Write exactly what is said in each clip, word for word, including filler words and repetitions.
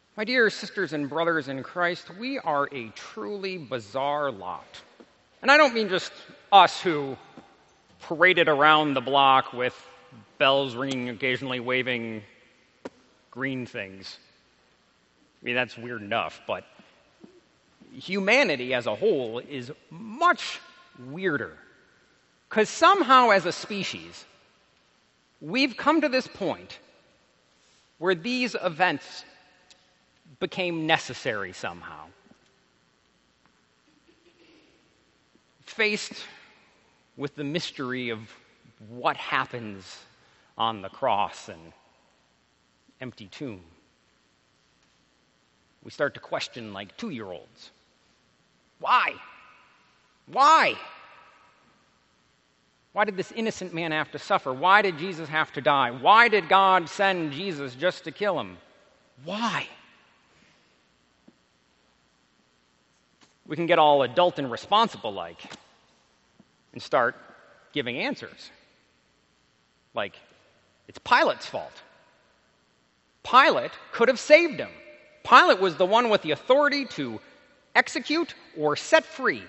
My dear sisters and brothers in Christ, we are a truly bizarre lot. And I don't mean just us who paraded around the block with bells ringing, occasionally waving green things. I mean, that's weird enough, but humanity as a whole is much weirder. Because somehow as a species, we've come to this point where these events became necessary somehow. Faced with the mystery of what happens on the cross and empty tomb, we start to question like two-year-olds. Why? Why? Why did this innocent man have to suffer? Why did Jesus have to die? Why did God send Jesus just to kill him? Why? We can get all adult and responsible like and start giving answers. Like, it's Pilate's fault. Pilate could have saved him. Pilate was the one with the authority to execute or set free.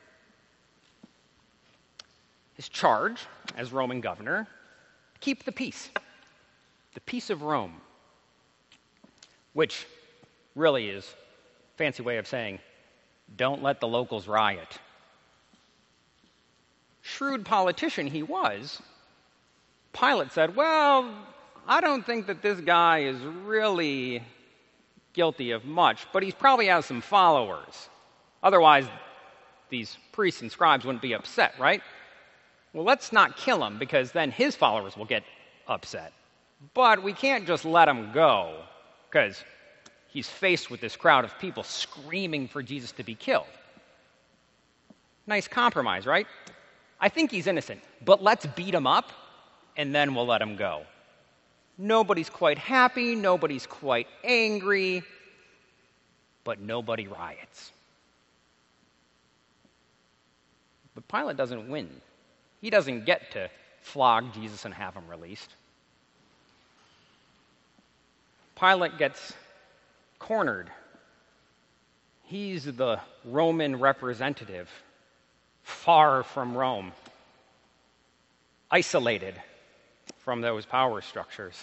His charge as Roman governor, keep the peace, the peace of Rome, which really is a fancy way of saying, don't let the locals riot. Shrewd politician he was, Pilate said, well, I don't think that this guy is really guilty of much, but he probably has some followers. Otherwise, these priests and scribes wouldn't be upset, right? Well, let's not kill him, because then his followers will get upset. But we can't just let him go, because he's faced with this crowd of people screaming for Jesus to be killed. Nice compromise, right? I think he's innocent, but let's beat him up, and then we'll let him go. Nobody's quite happy, nobody's quite angry, but nobody riots. But Pilate doesn't win. He doesn't get to flog Jesus and have him released. Pilate gets cornered. He's the Roman representative, far from Rome, isolated from those power structures.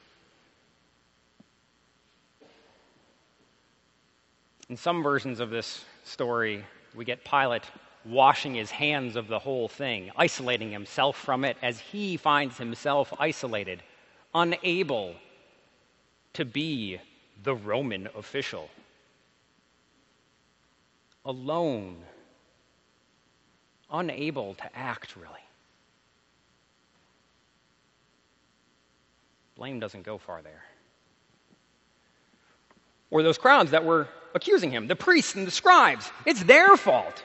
In some versions of this story, we get Pilate washing his hands of the whole thing, isolating himself from it as he finds himself isolated, unable to be the Roman official. Alone, unable to act, really. Blame doesn't go far there. Or those crowds that were accusing him, the priests and the scribes, it's their fault.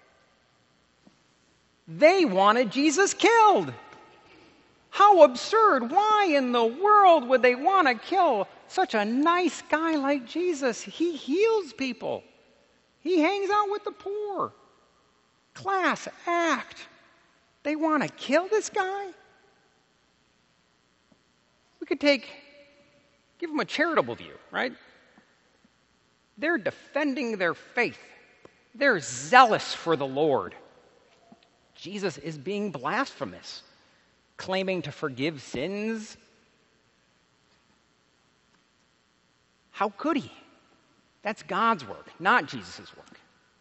They wanted Jesus killed. How absurd. Why in the world would they want to kill such a nice guy like Jesus? He heals people. He hangs out with the poor. Class act. They want to kill this guy? We could take, give them a charitable view, right? They're defending their faith. They're zealous for the Lord. Jesus is being blasphemous, claiming to forgive sins. How could he? That's God's work, not Jesus' work.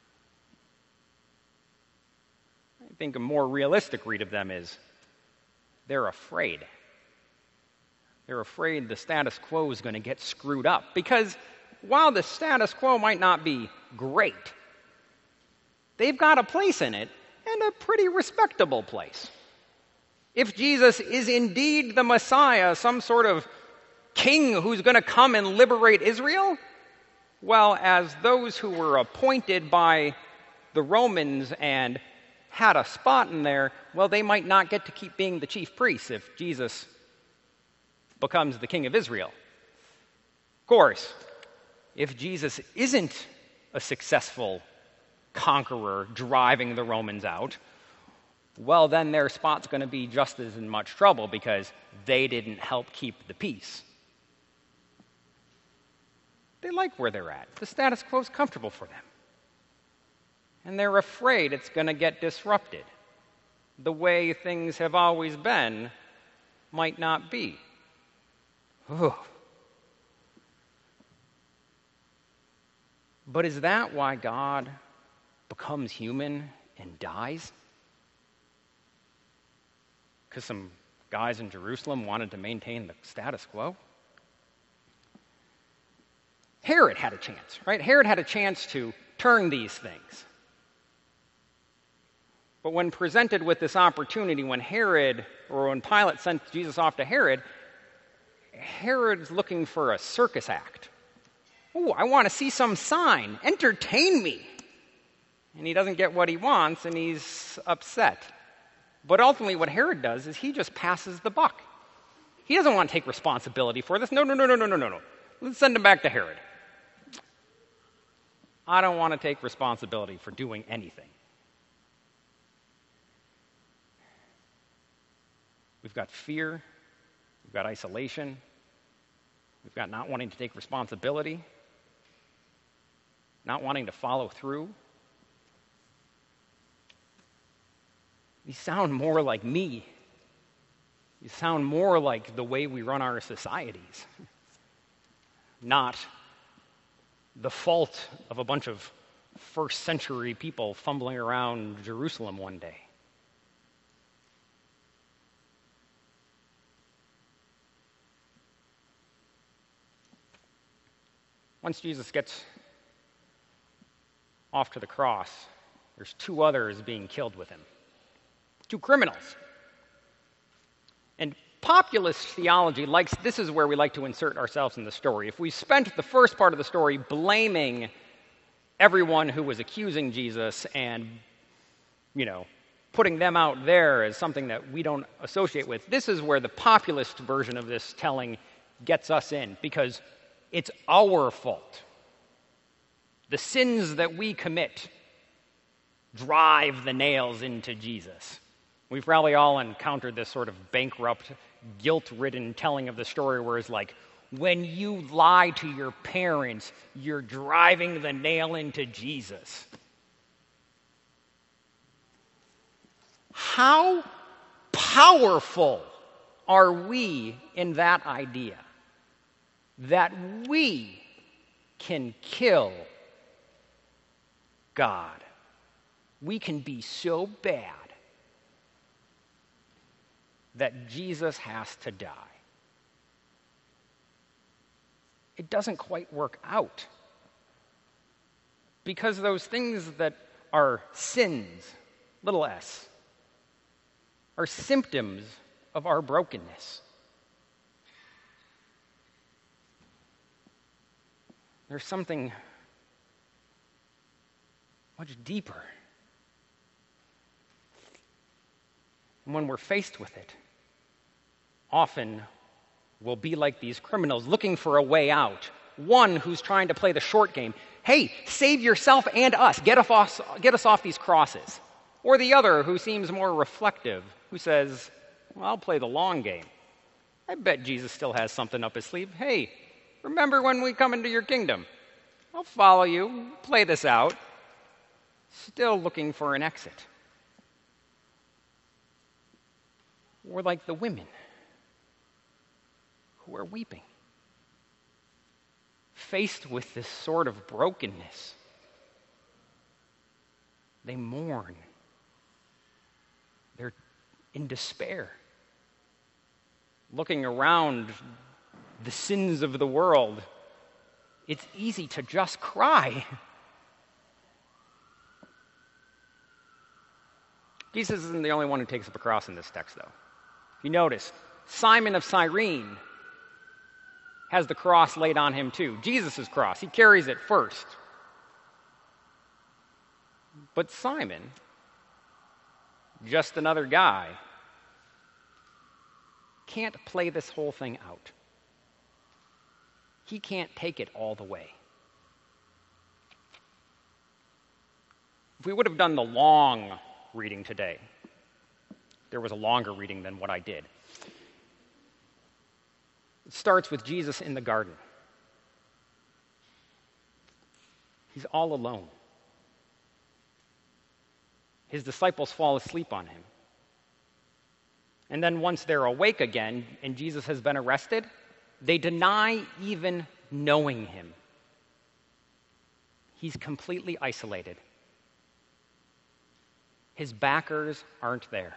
I think a more realistic read of them is they're afraid. They're afraid the status quo is going to get screwed up. Because while the status quo might not be great, they've got a place in it, and a pretty respectable place. If Jesus is indeed the Messiah, some sort of king who's going to come and liberate Israel, well, as those who were appointed by the Romans and had a spot in there, well, they might not get to keep being the chief priests if Jesus becomes the king of Israel. Of course, if Jesus isn't a successful conqueror driving the Romans out, well, then their spot's going to be just as in much trouble because they didn't help keep the peace. They like where they're at. The status quo is comfortable for them. And they're afraid it's going to get disrupted. The way things have always been might not be. Ugh. But is that why God becomes human and dies? Because some guys in Jerusalem wanted to maintain the status quo? Herod had a chance, right? Herod had a chance to turn these things. But when presented with this opportunity, when Herod, or when Pilate sent Jesus off to Herod, Herod's looking for a circus act. Oh, I want to see some sign. Entertain me. And he doesn't get what he wants, and he's upset. But ultimately what Herod does is he just passes the buck. He doesn't want to take responsibility for this. No, no, no, no, no, no, no, no. Let's send him back to Herod. I don't want to take responsibility for doing anything. We've got fear. We've got isolation. We've got not wanting to take responsibility. Not wanting to follow through. You sound more like me. You sound more like the way we run our societies. Not the fault of a bunch of first century people fumbling around Jerusalem one day. Once Jesus gets off to the cross, there's two others being killed with him. Two criminals. And populist theology likes, this is where we like to insert ourselves in the story. If we spent the first part of the story blaming everyone who was accusing Jesus and, you know, putting them out there as something that we don't associate with, this is where the populist version of this telling gets us in, because it's our fault. The sins that we commit drive the nails into Jesus. We've probably all encountered this sort of bankrupt, guilt-ridden telling of the story where it's like, when you lie to your parents, you're driving the nail into Jesus. How powerful are we in that idea? That we can kill God. We can be so bad that Jesus has to die. It doesn't quite work out. Because those things that are sins, little s, are symptoms of our brokenness. There's something much deeper. And when we're faced with it, often we'll be like these criminals looking for a way out. One who's trying to play the short game. Hey, save yourself and us. Get us off, get us off these crosses. Or the other who seems more reflective, who says, well, I'll play the long game. I bet Jesus still has something up his sleeve. Hey, remember when we come into your kingdom? I'll follow you, play this out. Still looking for an exit. Or like the women who are weeping, faced with this sort of brokenness. They mourn. They're in despair, looking around the sins of the world. It's easy to just cry. Jesus isn't the only one who takes up a cross in this text, though. If you notice, Simon of Cyrene has the cross laid on him too. Jesus' cross. He carries it first. But Simon, just another guy, can't play this whole thing out. He can't take it all the way. If we would have done the long reading today, there was a longer reading than what I did. It starts with Jesus in the garden. He's all alone. His disciples fall asleep on him. And then once they're awake again and Jesus has been arrested, they deny even knowing him. He's completely isolated. His backers aren't there.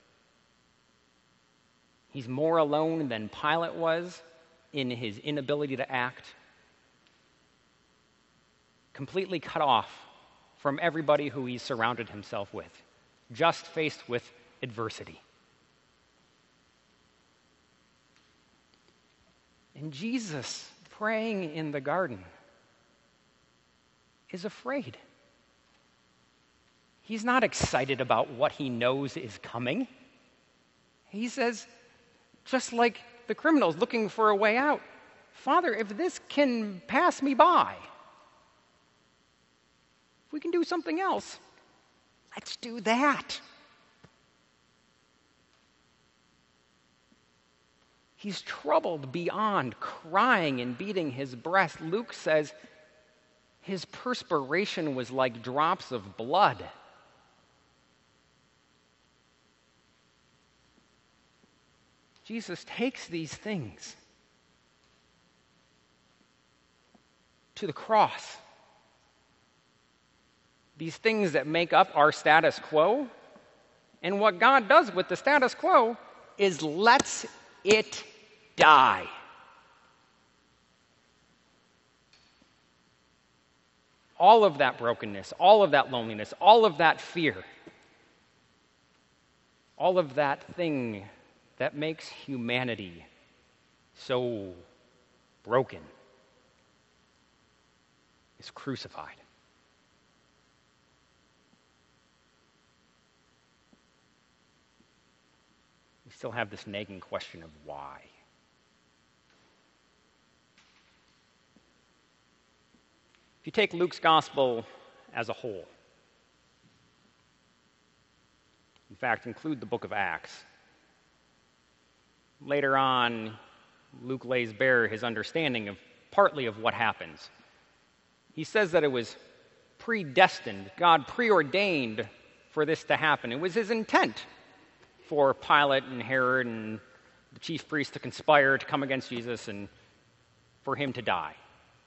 He's more alone than Pilate was in his inability to act. Completely cut off from everybody who he's surrounded himself with, just faced with adversity. And Jesus, praying in the garden, is afraid. He's not excited about what he knows is coming. He says, just like the criminals looking for a way out, Father, if this can pass me by, if we can do something else, let's do that. He's troubled beyond crying and beating his breast. Luke says his perspiration was like drops of blood. Jesus takes these things to the cross. These things that make up our status quo. And what God does with the status quo is lets it die. All of that brokenness, all of that loneliness, all of that fear, all of that thing that makes humanity so broken is crucified. We still have this nagging question of why. If you take Luke's gospel as a whole, in fact, include the book of Acts, later on, Luke lays bare his understanding of partly of what happens. He says that it was predestined. God preordained for this to happen. It was his intent for Pilate and Herod and the chief priests to conspire to come against Jesus and for him to die.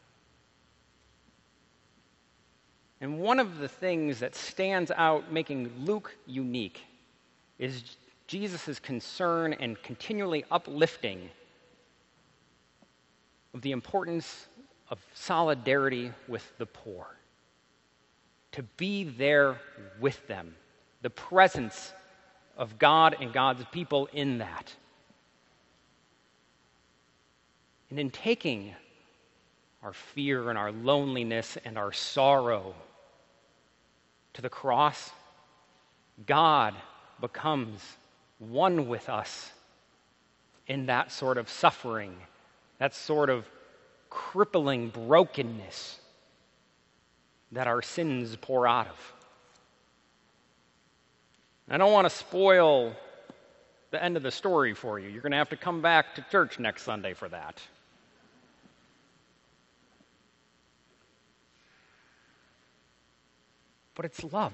And one of the things that stands out, making Luke unique, is Jesus' concern and continually uplifting of the importance of solidarity with the poor. To be there with them. The presence of God and God's people in that. And in taking our fear and our loneliness and our sorrow to the cross, God becomes one with us in that sort of suffering, that sort of crippling brokenness that our sins pour out of. I don't want to spoil the end of the story for you. You're going to have to come back to church next Sunday for that. But it's love.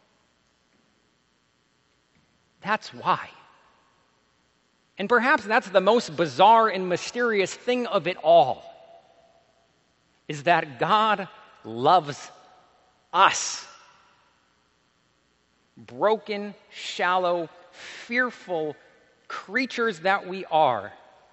That's why. And perhaps that's the most bizarre and mysterious thing of it all, is that God loves us. Broken, shallow, fearful creatures that we are.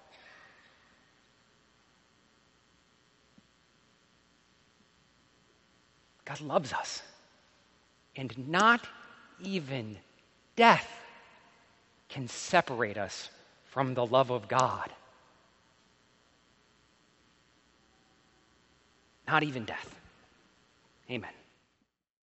God loves us. And not even death can separate us from the love of God. Not even death. Amen.